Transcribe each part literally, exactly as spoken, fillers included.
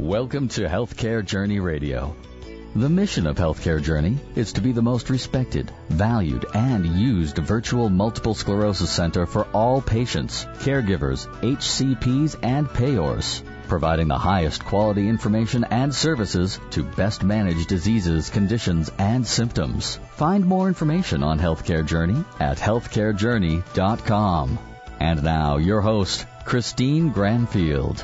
Welcome to Healthcare Journey Radio. The mission of Healthcare Journey is to be the most respected, valued, and used virtual multiple sclerosis center for all patients, caregivers, H C Ps, and payors, providing the highest quality information and services to best manage diseases, conditions, and symptoms. Find more information on Healthcare Journey at healthcare journey dot com. And now, your host, Christine Granfield.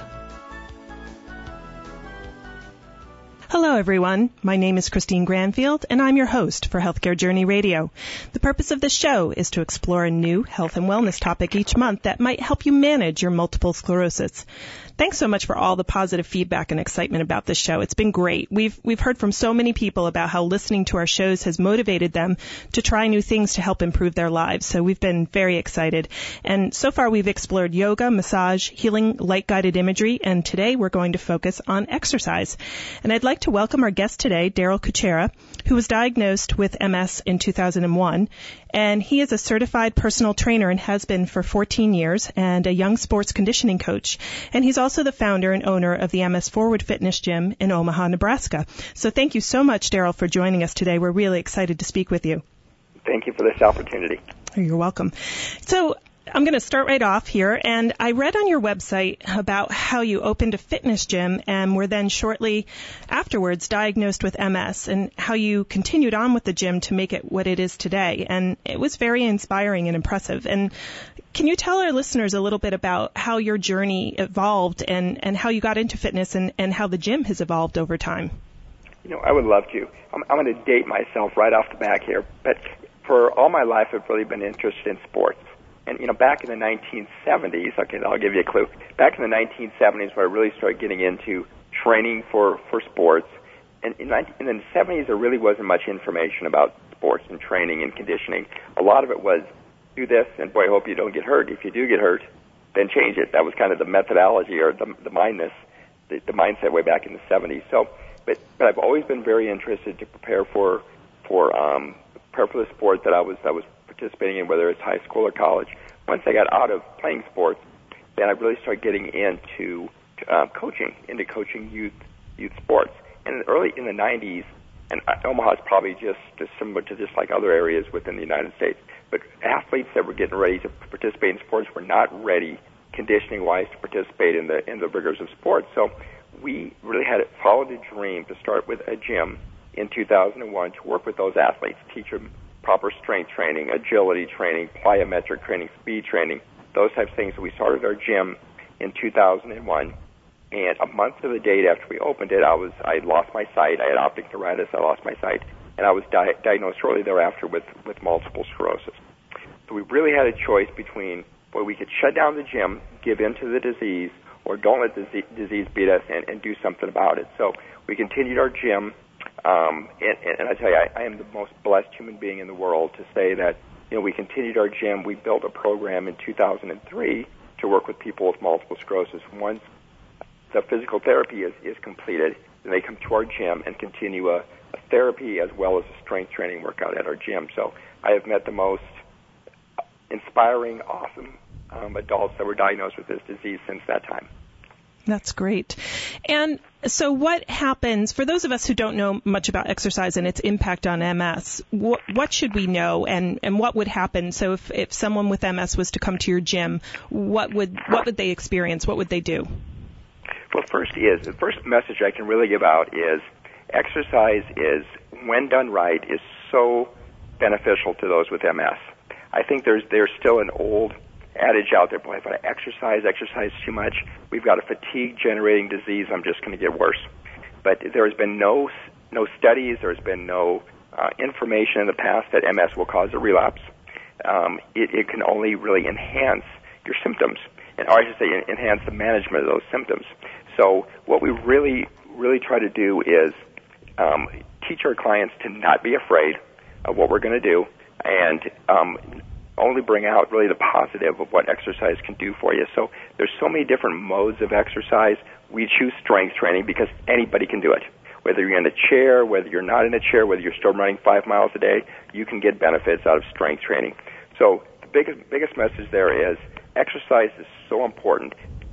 Hello, everyone. My name is Christine Granfield, and I'm your host for Healthcare Journey Radio. The purpose of this show is to explore a new health and wellness topic each month that might help you manage your multiple sclerosis. Thanks so much for all the positive feedback and excitement about this show. It's been great. We've we've heard from so many people about how listening to our shows has motivated them to try new things to help improve their lives. So we've been very excited. And so far we've explored yoga, massage, healing, light-guided imagery, and today we're going to focus on exercise. And I'd like to welcome our guest today, Daryl Kuchera, who was diagnosed with M S in two thousand one. And he is a certified personal trainer and has been for fourteen years and a young sports conditioning coach. And he's also the founder and owner of the M S Forward Fitness Gym in Omaha, Nebraska. So thank you so much, Daryl, for joining us today. We're really excited to speak with you. Thank you for this opportunity. You're welcome. So I'm going to start right off here, and I read on your website about how you opened a fitness gym and were then shortly afterwards diagnosed with M S, and how you continued on with the gym to make it what it is today. And it was very inspiring and impressive. And can you tell our listeners a little bit about how your journey evolved and, and how you got into fitness and, and how the gym has evolved over time? You know, I would love to. I'm, I'm going to date myself right off the back here, but for all my life I've really been interested in sports. And, you know, back in the nineteen seventies, okay, I'll give you a clue. Back in the nineteen seventies, where I really started getting into training for, for sports, and in, in the seventies, there really wasn't much information about sports and training and conditioning. A lot of it was, do this, and boy, I hope you don't get hurt. If you do get hurt, then change it. That was kind of the methodology or the, the mindness, the, the mindset way back in the seventies. So, but, but I've always been very interested to prepare for, for, um, prepare for the sport that I was, I was participating in, whether it's high school or college. Once I got out of playing sports, then I really started getting into uh, coaching, into coaching youth youth sports. And early in the nineties, and Omaha is probably just similar to just like other areas within the United States, but athletes that were getting ready to participate in sports were not ready, conditioning-wise, to participate in the in the rigors of sports. So we really had followed a dream to start with a gym in two thousand one to work with those athletes, teach them proper strength training, agility training, plyometric training, speed training, those types of things. So we started our gym in two thousand one, and a month to the date after we opened it, I was I lost my sight. I had optic neuritis. I lost my sight, and I was di- diagnosed shortly thereafter with, with multiple sclerosis. So we really had a choice between, well, we could shut down the gym, give in to the disease, or don't let the z- disease beat us and, and do something about it. So we continued our gym. Um, and, and I tell you, I, I am the most blessed human being in the world to say that, you know, we continued our gym. We built a program in two thousand three to work with people with multiple sclerosis. Once the physical therapy is, is completed, then they come to our gym and continue a, a therapy as well as a strength training workout at our gym. So I have met the most inspiring, awesome um, adults that were diagnosed with this disease since that time. That's great. And so what happens, for those of us who don't know much about exercise and its impact on M S, what, what should we know and, and what would happen? So if, if someone with M S was to come to your gym, what would what would they experience? What would they do? Well, first is, the first message I can really give out is exercise is, when done right, is so beneficial to those with M S. I think there's there's still an old adage out there, boy, if I exercise, exercise too much, we've got a fatigue-generating disease, I'm just going to get worse. But there has been no no studies, there has been no uh, information in the past that M S will cause a relapse. Um, it, it can only really enhance your symptoms, and or I should say enhance the management of those symptoms. So what we really, really try to do is um, teach our clients to not be afraid of what we're going to do, and um, only bring out really the positive of what exercise can do for you. So there's so many different modes of exercise. We choose strength training because anybody can do it. Whether you're in a chair, whether you're not in a chair, whether you're still running five miles a day, you can get benefits out of strength training. So the biggest biggest message there is exercise is so important.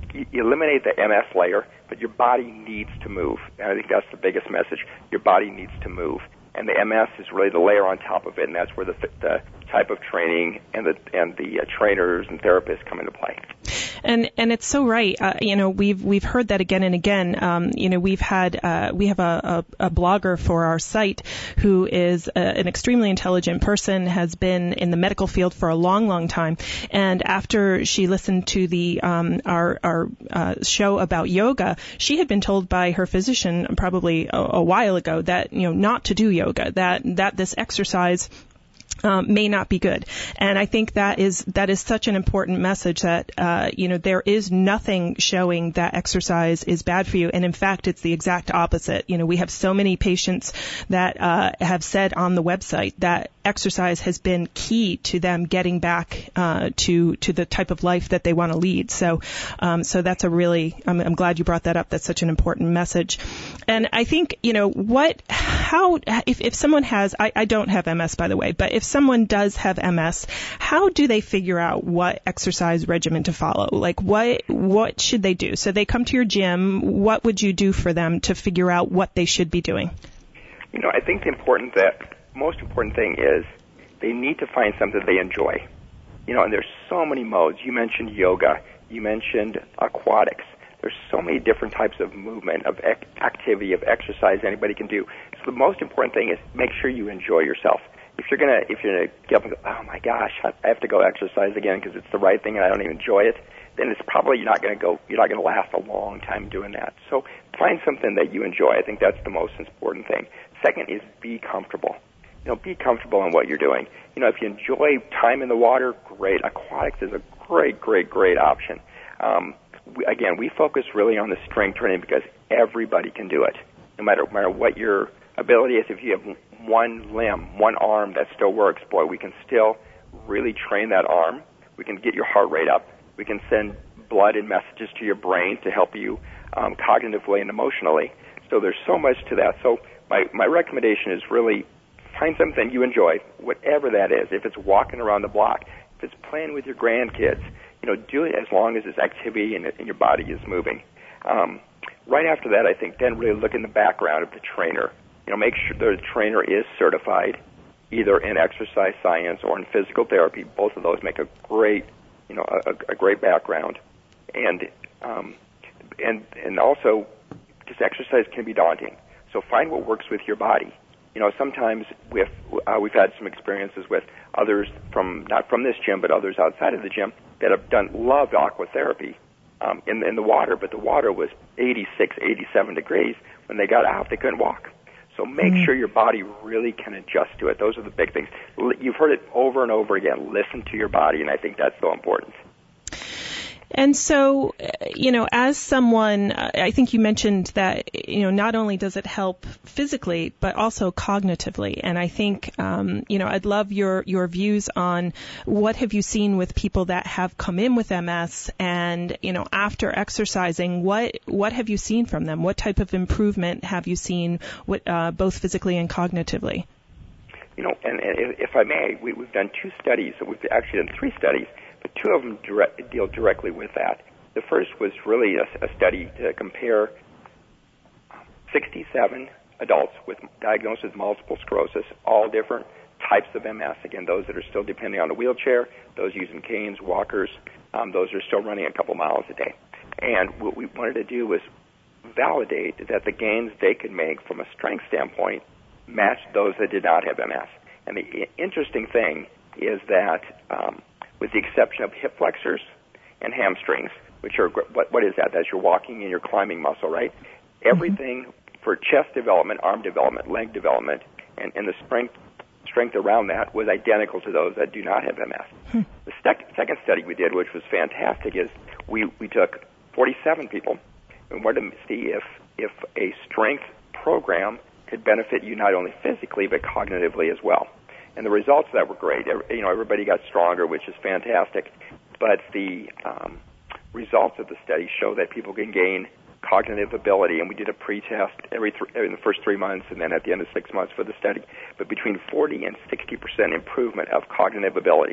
you, you eliminate the M S layer, but your body needs to move. And I think that's the biggest message. Your body needs to move. And the M S is really the layer on top of it, and that's where the, the type of training and the and the uh, trainers and therapists come into play. And and it's so right. Uh, you know, we've we've heard that again and again. Um, you know, we've had uh, we have a, a, a blogger for our site who is a, an extremely intelligent person, has been in the medical field for a long, long time. And after she listened to the um, our our uh, show about yoga, she had been told by her physician probably a, a while ago that you know not to do yoga, that that this exercise Um, may not be good. And I think that is that is such an important message that, uh, you know, there is nothing showing that exercise is bad for you. And in fact, it's the exact opposite. You know, we have so many patients that uh, have said on the website that exercise has been key to them getting back uh, to to the type of life that they want to lead. So, um, so that's a really, I'm, I'm glad you brought that up. That's such an important message. And I think, you know, what, how, if, if someone has, I, I don't have M S, by the way, but if someone does have M S, how do they figure out what exercise regimen to follow? Like, what what should they do? So they come to your gym. What would you do for them to figure out what they should be doing? You know, I think the important that most important thing is they need to find something they enjoy. You know, and there's so many modes. You mentioned yoga. You mentioned aquatics. There's so many different types of movement, of ec- activity, of exercise anybody can do. So the most important thing is make sure you enjoy yourself. If you're gonna, if you're gonna get up and go, oh my gosh, I have to go exercise again because it's the right thing and I don't even enjoy it, then it's probably you're not gonna go, you're not gonna last a long time doing that. So find something that you enjoy. I think that's the most important thing. Second is be comfortable. You know, be comfortable in what you're doing. You know, if you enjoy time in the water, great. Aquatics is a great, great, great option. Um, we, again, we focus really on the strength training because everybody can do it, no matter no matter what your ability is. If you have one limb, one arm that still works, boy, we can still really train that arm. We can get your heart rate up. We can send blood and messages to your brain to help you um, cognitively and emotionally. So there's so much to that. So my, my recommendation is really find something you enjoy, whatever that is. If it's walking around the block, if it's playing with your grandkids, you know, do it as long as it's activity and, and your body is moving. Um, right after that, I think then really look in the background of the trainer. You know, make sure the trainer is certified either in exercise science or in physical therapy. Both of those make a great, you know, a, a great background. And um, and and also, because exercise can be daunting. So find what works with your body. You know, sometimes with, uh, we've had some experiences with others from, not from this gym, but others outside of the gym that have done, loved aquatherapy um, in, in the water, but the water was eighty-six, eighty-seven degrees. When they got out, they couldn't walk. So make mm-hmm. sure your body really can adjust to it. Those are the big things. You've heard it over and over again. Listen to your body, and I think that's so important. And so, you know, as someone, I think you mentioned that, you know, not only does it help physically, but also cognitively. And I think, um, you know, I'd love your, your views on what have you seen with people that have come in with M S and, you know, after exercising, what, what have you seen from them? What type of improvement have you seen with, uh, both physically and cognitively? You know, and, and if I may, we, we've done two studies. We've actually done three studies. But two of them direct, deal directly with that. The first was really a, a study to compare sixty-seven adults with diagnosed with multiple sclerosis, all different types of M S. Again, those that are still depending on a wheelchair, those using canes, walkers, um, those are still running a couple miles a day. And what we wanted to do was validate that the gains they could make from a strength standpoint matched those that did not have M S. And the interesting thing is that um, with the exception of hip flexors and hamstrings, which are, what, what is that? That's your walking and your climbing muscle, right? Mm-hmm. Everything for chest development, arm development, leg development, and, and the strength strength around that was identical to those that do not have M S. Hmm. The sec- second study we did, which was fantastic, is we, we took forty-seven people and wanted to see if, if a strength program could benefit you not only physically but cognitively as well. And the results of that were great. You know, everybody got stronger, which is fantastic. But the um, results of the study show that people can gain cognitive ability, and we did a pre-test every th- in the first three months and then at the end of six months for the study. But between forty and sixty percent improvement of cognitive ability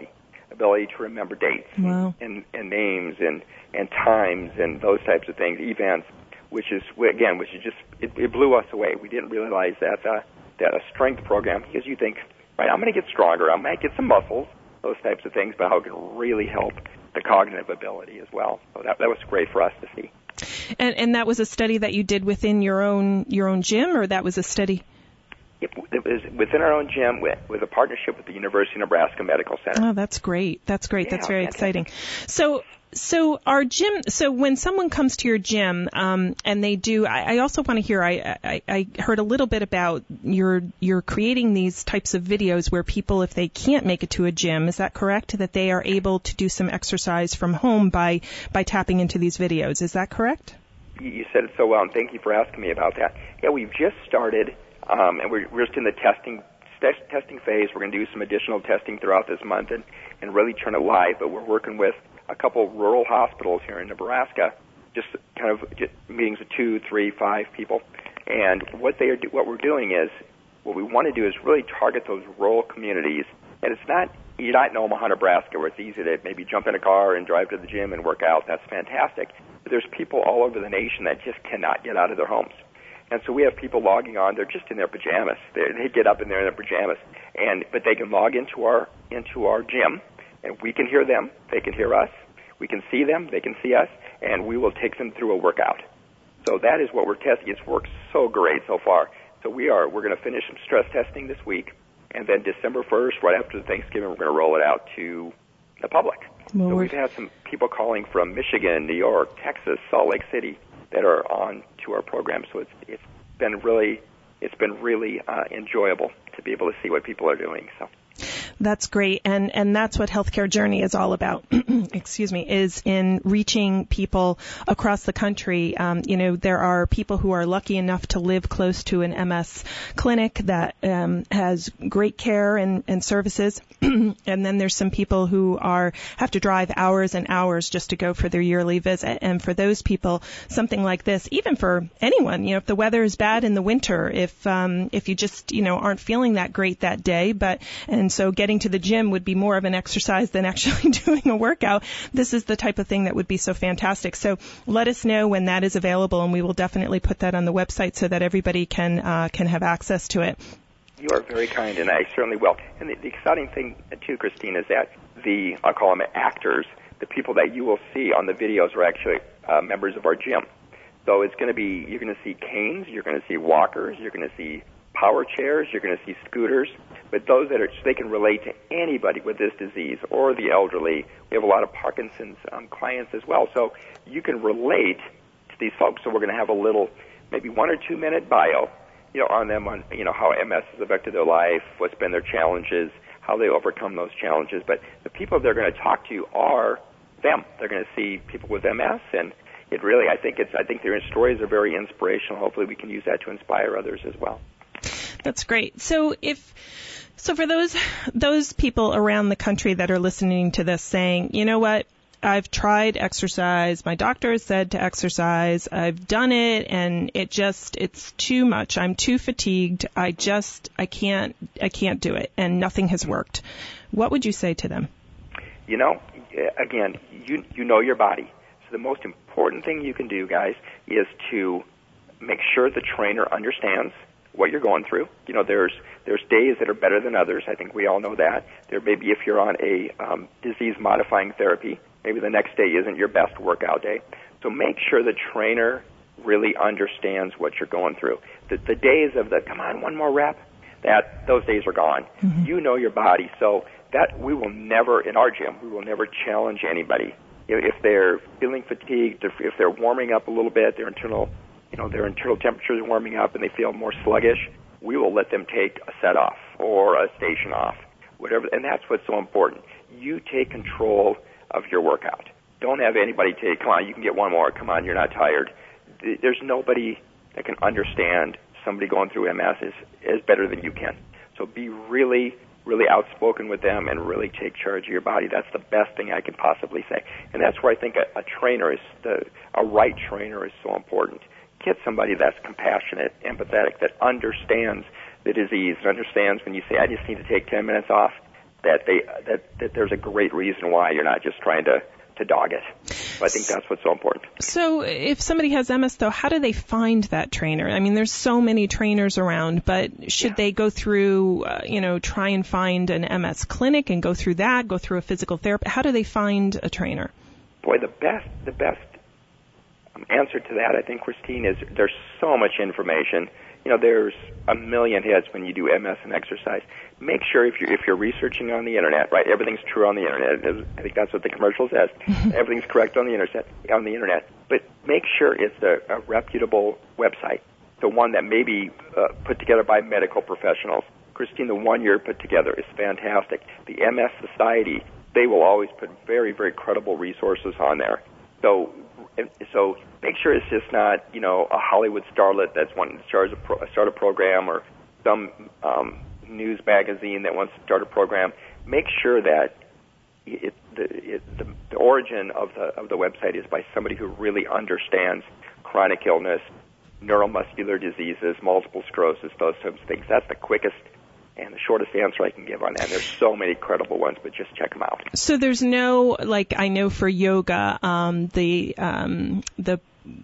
ability to remember dates wow. and, and names and, and times and those types of things, events, which is, again, which is just, it, it blew us away. We didn't realize that, uh, that a strength program, because you think, right, I'm going to get stronger, I might get some muscles, those types of things, but how it can really help the cognitive ability as well. So that, that was great for us to see. And, and that was a study that you did within your own your own gym, or that was a study? It, it was within our own gym with, with a partnership with the University of Nebraska Medical Center. Oh, that's great. That's great. Yeah, that's very fantastic. exciting. So, so our gym, so when someone comes to your gym, um, and they do, I, I also want to hear, I, I, I heard a little bit about your, you're creating these types of videos where people, if they can't make it to a gym, is that correct? That they are able to do some exercise from home by, by tapping into these videos. Is that correct? You said it so well, and thank you for asking me about that. Yeah, we've just started, um, and we're, we're just in the testing st- testing phase. We're going to do some additional testing throughout this month and, and really turn it live, but we're working with a couple of rural hospitals here in Nebraska, just kind of just meetings of two, three, five people. And what they are, do, what we're doing is, what we want to do is really target those rural communities. And it's not, you're not in Omaha, Nebraska, where it's easy to maybe jump in a car and drive to the gym and work out. That's fantastic. But there's people all over the nation that just cannot get out of their homes. And so we have people logging on. They're just in their pajamas. They're, they get up in there in their pajamas, and but they can log into our into our gym, and we can hear them. They can hear us. We can see them. They can see us, and we will take them through a workout. So that is what we're testing. It's worked so great so far. So we are we're going to finish some stress testing this week, and then December first, right after Thanksgiving, we're going to roll it out to the public. Well, so we've had some people calling from Michigan, New York, Texas, Salt Lake City that are on to our program. So it's it's been really it's been really uh, enjoyable to be able to see what people are doing. So. That's great, and and that's what Healthcare Journey is all about. Excuse me, is in reaching people across the country. Um, you know, there are people who are lucky enough to live close to an M S clinic that um, has great care and, and services, and then there's some people who are have to drive hours and hours just to go for their yearly visit. And for those people, something like this, even for anyone, you know, if the weather is bad in the winter, if um, if you just you know aren't feeling that great that day, but and so getting Getting to the gym would be more of an exercise than actually doing a workout. This is the type of thing that would be so fantastic. So let us know when that is available, and we will definitely put that on the website so that everybody can uh, can have access to it. You are very kind, and I certainly will. And the, the exciting thing, too, Christine, is that the, I'll call them actors, the people that you will see on the videos are actually uh, members of our gym. So it's going to be, you're going to see canes, you're going to see walkers, you're going to see power chairs, you're going to see scooters, but those that are, so they can relate to anybody with this disease or the elderly. We have a lot of Parkinson's um, clients as well, so you can relate to these folks. So we're going to have a little, maybe one or two minute bio, you know, on them on, you know, how M S has affected their life, what's been their challenges, how they overcome those challenges. But the people they're going to talk to are them. They're going to see people with M S, and it really, I think it's, I think their stories are very inspirational. Hopefully we can use that to inspire others as well. That's great. So if so for those those people around the country that are listening to this saying, you know what, I've tried exercise, my doctor has said to exercise, I've done it, and it just it's too much. I'm too fatigued. I just I can't I can't do it, and nothing has worked. What would you say to them? You know, again, you you know your body. So the most important thing you can do, guys, is to make sure the trainer understands what you're going through. You know, there's there's days that are better than others. I think we all know that. There may be, if you're on a um, disease-modifying therapy, maybe the next day isn't your best workout day. So make sure the trainer really understands what you're going through. The, the days of the, come on, one more rep, that those days are gone. Mm-hmm. You know your body. So that we will never, in our gym, we will never challenge anybody. You know, if they're feeling fatigued, if, if they're warming up a little bit, their internal you know, their internal temperature is warming up and they feel more sluggish, we will let them take a set off or a station off, whatever. And that's what's so important. You take control of your workout. Don't have anybody tell you, come on, you can get one more. Come on, you're not tired. There's nobody that can understand somebody going through M S is, is better than you can. So be really, really outspoken with them and really take charge of your body. That's the best thing I can possibly say. And that's where I think a, a trainer is, the, a right trainer is so important. Get somebody that's compassionate, empathetic, that understands the disease, and understands when you say, I just need to take ten minutes off, that they that, that there's a great reason why you're not just trying to, to dog it. So I think that's what's so important. So if somebody has M S, though, how do they find that trainer? I mean, there's so many trainers around, but should yeah. they go through, uh, you know, try and find an M S clinic and go through that, go through a physical therapist? How do they find a trainer? Boy, the best, the best um, answer to that, I think, Christine, is there's so much information. You know, there's a million hits when you do M S and exercise. Make sure if you're, if you're researching on the internet, right, everything's true on the internet. I think that's what the commercial says. Everything's correct on the internet. On the internet, but make sure it's a, a reputable website, the one that may be uh, put together by medical professionals. Christine, the one you're put together is fantastic. The M S Society, they will always put very, very credible resources on there. So. So make sure it's just not, you know, a Hollywood starlet that's wanting to start a, pro, start a program, or some um, news magazine that wants to start a program. Make sure that it, the, it, the, the origin of the of the website is by somebody who really understands chronic illness, neuromuscular diseases, multiple sclerosis, those types of things. That's the quickest and the shortest answer I can give on that. There's so many credible ones, but just check them out. So there's no, like I know for yoga, um, the um, the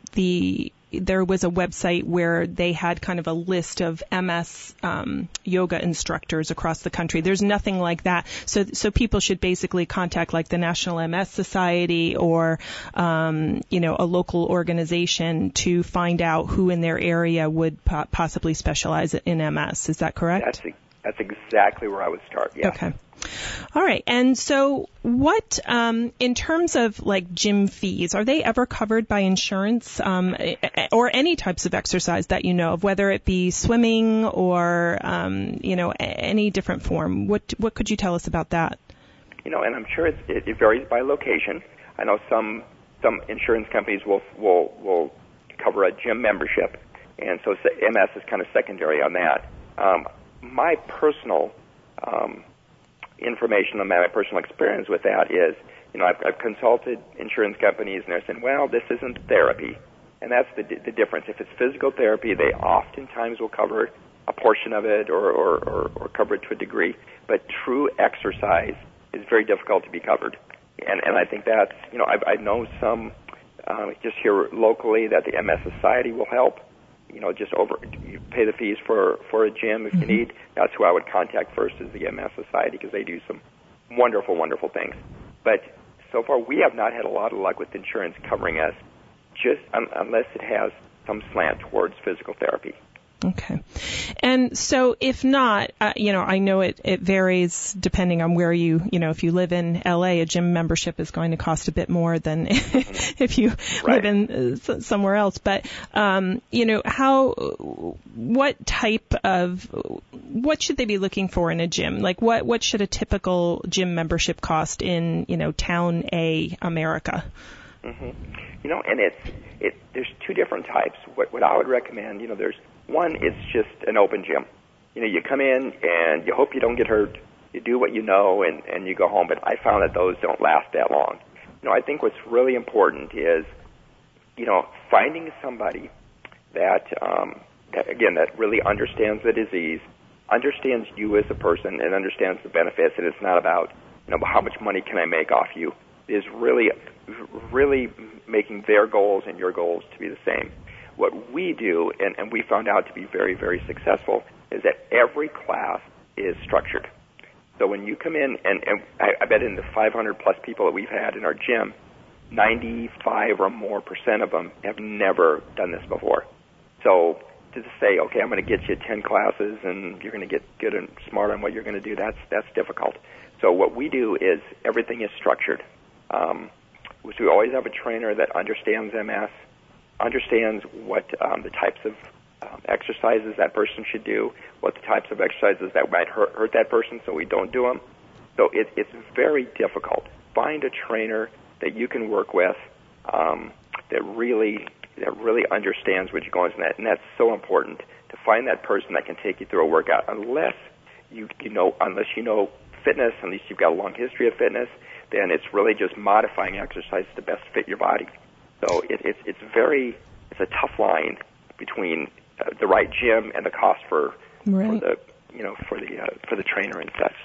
the there was a website where they had kind of a list of M S um, yoga instructors across the country. There's nothing like that. So so people should basically contact like the National M S Society or um, you know a local organization to find out who in their area would po- possibly specialize in M S. Is that correct? That's a- That's exactly where I would start, yeah. Okay. All right. And so what, um, in terms of like gym fees, are they ever covered by insurance, um, or any types of exercise that you know of, whether it be swimming or, um, you know, any different form? What, what could you tell us about that? You know, and I'm sure it's, it, it varies by location. I know some, some insurance companies will, will, will cover a gym membership. And so M S is kind of secondary on that. Um, My personal um, information on my personal experience with that is, you know, I've, I've consulted insurance companies, and they're saying, well, this isn't therapy. And that's the, the difference. If it's physical therapy, they oftentimes will cover a portion of it or, or, or, or cover it to a degree. But true exercise is very difficult to be covered. And, and I think that's, you know, I, I know some uh, just here locally that the M S Society will help. You know, just over, you pay the fees for, for a gym if you mm-hmm. need. That's who I would contact first, is the M S Society, because they do some wonderful, wonderful things. But so far, we have not had a lot of luck with insurance covering us, just um, unless it has some slant towards physical therapy. Okay. And so if not, uh, you know, I know it, it varies depending on where you, you know, if you live in L A, a gym membership is going to cost a bit more than if you right. live in uh, somewhere else. But, um, you know, how, what type of, what should they be looking for in a gym? Like what, what should a typical gym membership cost in, you know, town A, America? Mm-hmm. You know, and it's, it, there's two different types. What, what I would recommend, you know, there's, one, it's just an open gym. You know, you come in and you hope you don't get hurt. You do what you know and, and you go home. But I found that those don't last that long. You know, I think what's really important is, you know, finding somebody that, um, that, again, that really understands the disease, understands you as a person, and understands the benefits. And it's not about, you know, how much money can I make off you. It is really, really making their goals and your goals to be the same. What we do, and, and we found out to be very, very successful, is that every class is structured. So when you come in, and, and I, I bet in the five hundred plus people that we've had in our gym, ninety-five or more percent of them have never done this before. So to just say, okay, I'm going to get you ten classes and you're going to get good and smart on what you're going to do, that's that's difficult. So what we do is everything is structured. Um, so we always have a trainer that understands M S, understands what um, the types of um, exercises that person should do, what the types of exercises that might hurt, hurt that person, so we don't do them. So it, it's very difficult. Find a trainer that you can work with um, that really that really understands what you're going through, and that's so important, to find that person that can take you through a workout. Unless you you know unless you know fitness, unless you've got a long history of fitness, then it's really just modifying exercise to best fit your body. So it, it's it's very it's a tough line between uh, the right gym and the cost for, right. for the you know for the uh, for the trainer and such. So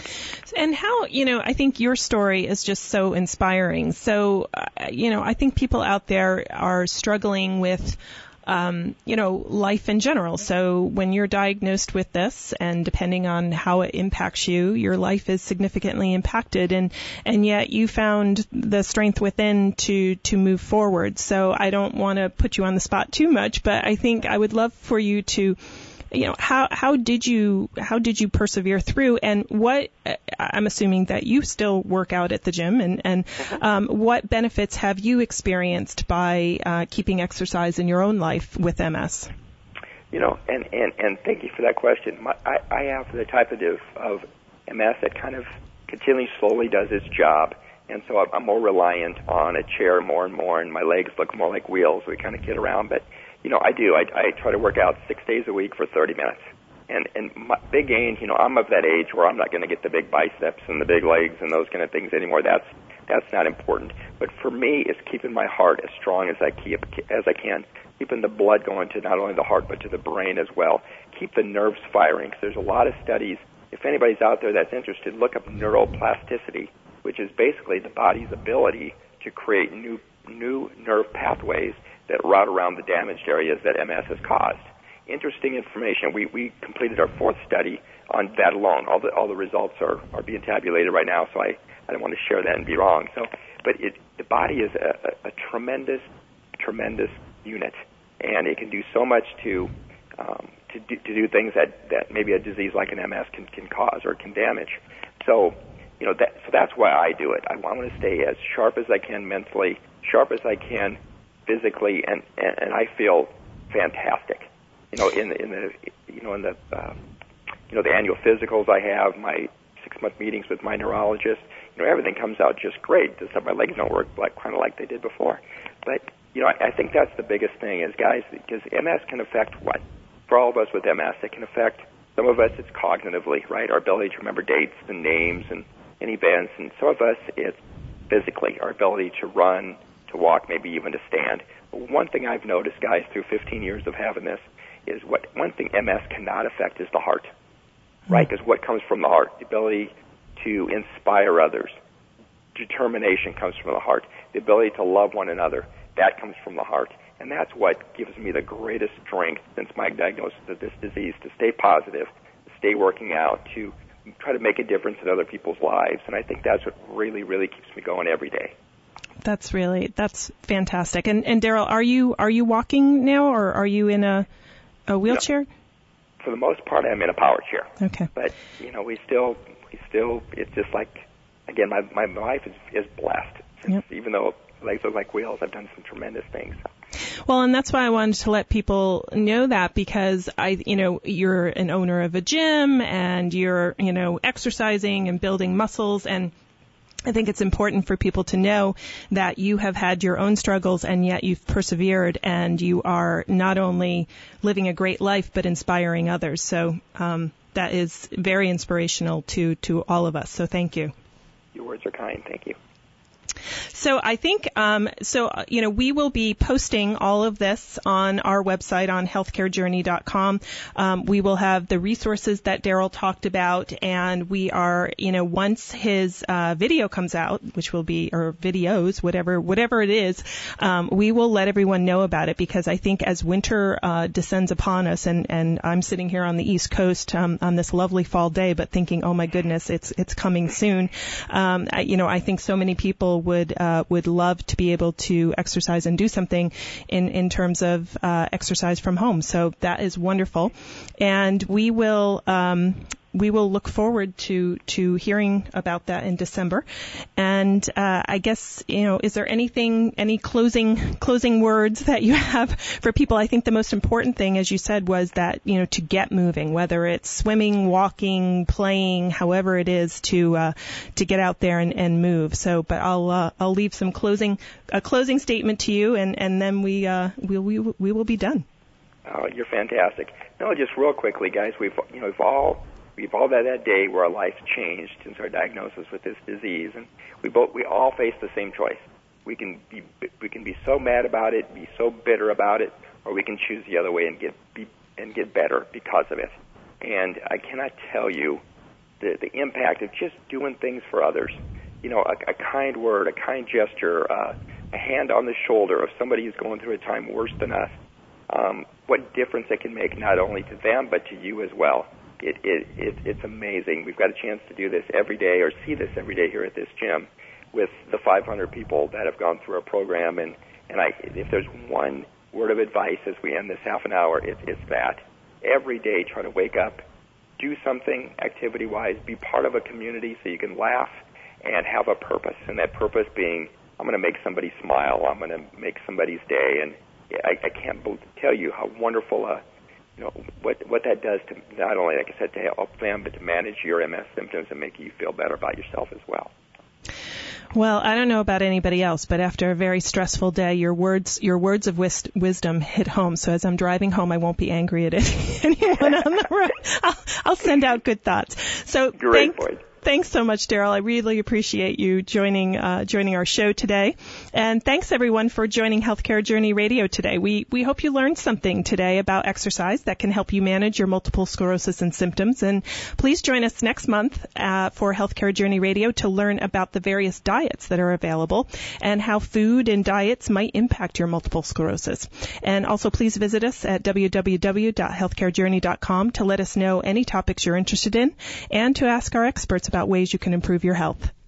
And how, you know, I think your story is just so inspiring. So, uh, you know, I think people out there are struggling with, um, you know, life in general. So when you're diagnosed with this, and depending on how it impacts you, your life is significantly impacted, and, and yet you found the strength within to, to move forward. So I don't want to put you on the spot too much, but I think I would love for you to, you know, how, how did you, how did you persevere through, and what, I'm assuming that you still work out at the gym, and, and, um, what benefits have you experienced by, uh, keeping exercise in your own life with M S? You know, and, and, and thank you for that question. My, I, I have the type of, of M S that kind of continually slowly does its job. And so I'm more reliant on a chair more and more, and my legs look more like wheels. We kind of kid around, but you know, I do. I, I try to work out six days a week for thirty minutes. And and my big gains, you know, I'm of that age where I'm not going to get the big biceps and the big legs and those kind of things anymore. That's that's not important. But for me, it's keeping my heart as strong as I keep as I can, keeping the blood going to not only the heart but to the brain as well. Keep the nerves firing. Because there's a lot of studies. If anybody's out there that's interested, look up neuroplasticity, which is basically the body's ability to create new new nerve pathways that route around the damaged areas that M S has caused. Interesting information. We we completed our fourth study on that alone. All the all the results are, are being tabulated right now, so I, I don't want to share that and be wrong. So, but it, the body is a, a, a tremendous, tremendous unit, and it can do so much to um, to do, to do things that, that maybe a disease like an M S can, can cause or can damage. So, you know, that so that's why I do it. I want to stay as sharp as I can mentally, sharp as I can physically, and, and, and I feel fantastic. You know, in the, in the you know in the uh, you know the annual physicals I have, my six month meetings with my neurologist. You know, everything comes out just great. Just that my legs don't work like kind of like they did before. But you know, I, I think that's the biggest thing is, guys, because M S can affect what? For all of us with M S, it can affect some of us. It's cognitively, right? Our ability to remember dates and names and, and events, and some of us it's physically, our ability to run, to walk, maybe even to stand. But one thing I've noticed, guys, through fifteen years of having this, is what one thing M S cannot affect is the heart, right? Because what comes from the heart? The ability to inspire others. Determination comes from the heart. The ability to love one another, that comes from the heart. And that's what gives me the greatest strength since my diagnosis of this disease, to stay positive, to stay working out, to try to make a difference in other people's lives. And I think that's what really, really keeps me going every day. That's really, that's fantastic. And, and Daryl, are you, are you walking now, or are you in a, a wheelchair? No. For the most part, I'm in a power chair. Okay. But, you know, we still, we still, it's just like, again, my, my life is, is blessed. Yep. Even though legs look like wheels, I've done some tremendous things. Well, and that's why I wanted to let people know that, because I, you know, you're an owner of a gym and you're, you know, exercising and building muscles, and I think it's important for people to know that you have had your own struggles, and yet you've persevered, and you are not only living a great life but inspiring others. So um, that is very inspirational to, to all of us. So thank you. Your words are kind. Thank you. So I think, um, so, you know, we will be posting all of this on our website on healthcare journey dot com. Um, we will have the resources that Daryl talked about, and we are, you know, once his uh, video comes out, which will be, or videos, whatever, whatever it is, um, we will let everyone know about it, because I think as winter uh, descends upon us, and, and I'm sitting here on the East Coast um, on this lovely fall day, but thinking, oh my goodness, it's it's coming soon. Um, I, you know, I think so many people would uh, would love to be able to exercise and do something in in terms of uh, exercise from home. So that is wonderful, and we will. Um, We will look forward to, to hearing about that in December. And uh, I guess, you know, is there anything, any closing closing words that you have for people? I think the most important thing, as you said, was that, you know, to get moving, whether it's swimming, walking, playing, however it is, to uh, to get out there and, and move. So, but I'll uh, I'll leave some closing a closing statement to you, and and then we uh, we we we will be done. Oh, you're fantastic. No, just real quickly, guys. We've you know we've all. We've all had that day where our life changed since our diagnosis with this disease, and we both we all face the same choice. We can be we can be so mad about it, be so bitter about it, or we can choose the other way and get be, and get better because of it. And I cannot tell you the, the impact of just doing things for others. You know, a, a kind word, a kind gesture, uh, a hand on the shoulder of somebody who's going through a time worse than us. Um, what difference it can make not only to them but to you as well. It, it, it, it's amazing. We've got a chance to do this every day or see this every day here at this gym with the five hundred people that have gone through our program. And, and I, if there's one word of advice as we end this half an hour, it, it's that. Every day try to wake up, do something activity-wise, be part of a community so you can laugh and have a purpose. And that purpose being, I'm going to make somebody smile. I'm going to make somebody's day. And I, I can't tell you how wonderful, uh, you know, what what that does to not only, like I said, to help them, but to manage your M S symptoms and make you feel better about yourself as well. Well, I don't know about anybody else, but after a very stressful day, your words your words of wis- wisdom hit home. So as I'm driving home, I won't be angry at anyone on the road. I'll, I'll send out good thoughts. So Great, thank, Boyd. Thanks so much, Daryl. I really appreciate you joining uh, joining our show today. And thanks, everyone, for joining Healthcare Journey Radio today. We we hope you learned something today about exercise that can help you manage your multiple sclerosis and symptoms. And please join us next month uh, for Healthcare Journey Radio to learn about the various diets that are available and how food and diets might impact your multiple sclerosis. And also, please visit us at w w w dot healthcare journey dot com to let us know any topics you're interested in and to ask our experts about ways you can improve your health.